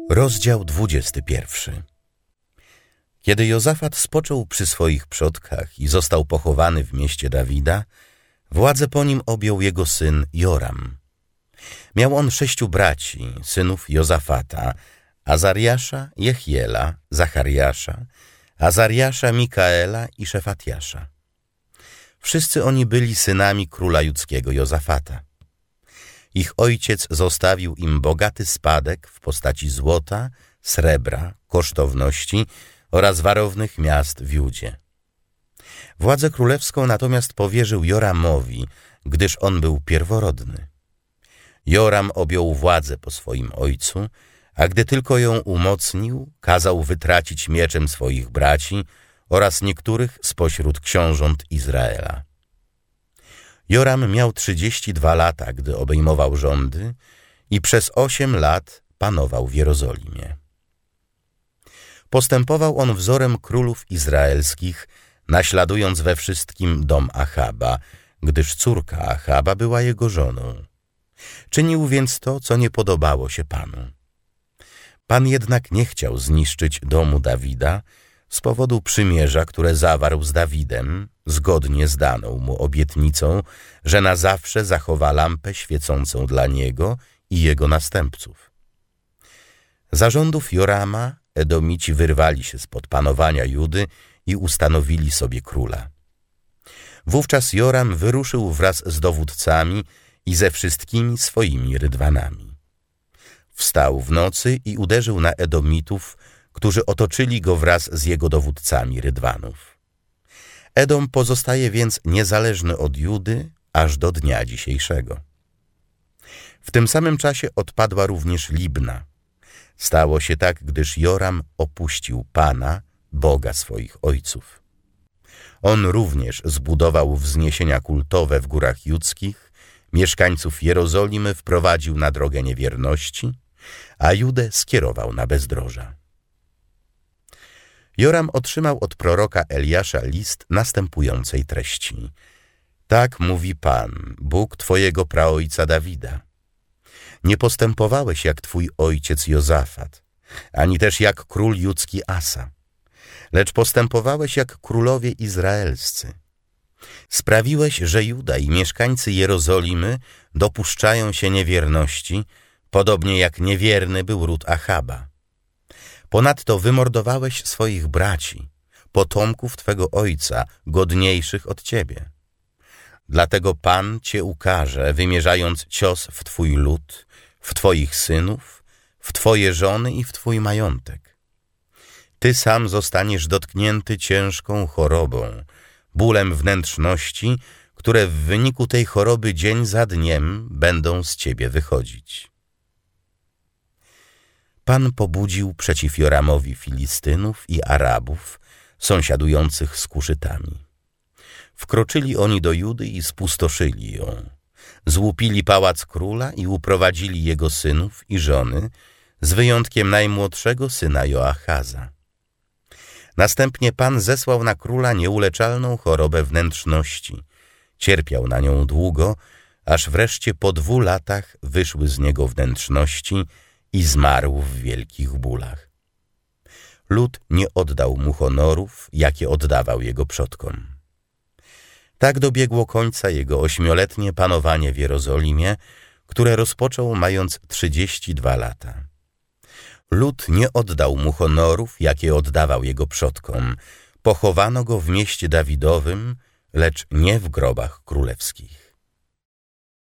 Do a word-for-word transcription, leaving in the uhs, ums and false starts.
Rozdział dwudziesty pierwszy. Kiedy Jozafat spoczął przy swoich przodkach i został pochowany w mieście Dawida, władzę po nim objął jego syn Joram. Miał on sześciu braci, synów Jozafata: Azariasza, Jehiela, Zachariasza, Azariasza, Mikaela i Szefatiasza. Wszyscy oni byli synami króla judzkiego Jozafata. Ich ojciec zostawił im bogaty spadek w postaci złota, srebra, kosztowności oraz warownych miast w Judzie. Władzę królewską natomiast powierzył Joramowi, gdyż on był pierworodny. Joram objął władzę po swoim ojcu, a gdy tylko ją umocnił, kazał wytracić mieczem swoich braci oraz niektórych spośród książąt Izraela. Joram miał trzydzieści dwa lata, gdy obejmował rządy, i przez osiem lat panował w Jerozolimie. Postępował on wzorem królów izraelskich, naśladując we wszystkim dom Achaba, gdyż córka Achaba była jego żoną. Czynił więc to, co nie podobało się Panu. Pan jednak nie chciał zniszczyć domu Dawida z powodu przymierza, które zawarł z Dawidem, zgodnie z daną mu obietnicą, że na zawsze zachowa lampę świecącą dla niego i jego następców. Za rządów Jorama Edomici wyrwali się spod panowania Judy i ustanowili sobie króla. Wówczas Joram wyruszył wraz z dowódcami i ze wszystkimi swoimi rydwanami. Wstał w nocy i uderzył na Edomitów, którzy otoczyli go wraz z jego dowódcami rydwanów. Edom pozostaje więc niezależny od Judy aż do dnia dzisiejszego. W tym samym czasie odpadła również Libna. Stało się tak, gdyż Joram opuścił Pana, Boga swoich ojców. On również zbudował wzniesienia kultowe w górach judzkich, mieszkańców Jerozolimy wprowadził na drogę niewierności, a Judę skierował na bezdroża. Joram otrzymał od proroka Eliasza list następującej treści. Tak mówi Pan, Bóg twojego praojca Dawida. Nie postępowałeś jak twój ojciec Jozafat, ani też jak król judzki Asa, lecz postępowałeś jak królowie izraelscy. Sprawiłeś, że Juda i mieszkańcy Jerozolimy dopuszczają się niewierności, podobnie jak niewierny był ród Achaba. Ponadto wymordowałeś swoich braci, potomków twego ojca, godniejszych od ciebie. Dlatego Pan cię ukarze, wymierzając cios w twój lud, w twoich synów, w twoje żony i w twój majątek. Ty sam zostaniesz dotknięty ciężką chorobą, bólem wnętrzności, które w wyniku tej choroby dzień za dniem będą z ciebie wychodzić. Pan pobudził przeciw Joramowi Filistynów i Arabów, sąsiadujących z Kuszytami. Wkroczyli oni do Judy i spustoszyli ją. Złupili pałac króla i uprowadzili jego synów i żony, z wyjątkiem najmłodszego syna Joachaza. Następnie Pan zesłał na króla nieuleczalną chorobę wnętrzności. Cierpiał na nią długo, aż wreszcie po dwóch latach wyszły z niego wnętrzności i zmarł w wielkich bólach. Lud nie oddał mu honorów, jakie oddawał jego przodkom. Tak dobiegło końca jego ośmioletnie panowanie w Jerozolimie, które rozpoczął mając trzydzieści dwa lata. Lud nie oddał mu honorów, jakie oddawał jego przodkom. Pochowano go w mieście Dawidowym, lecz nie w grobach królewskich.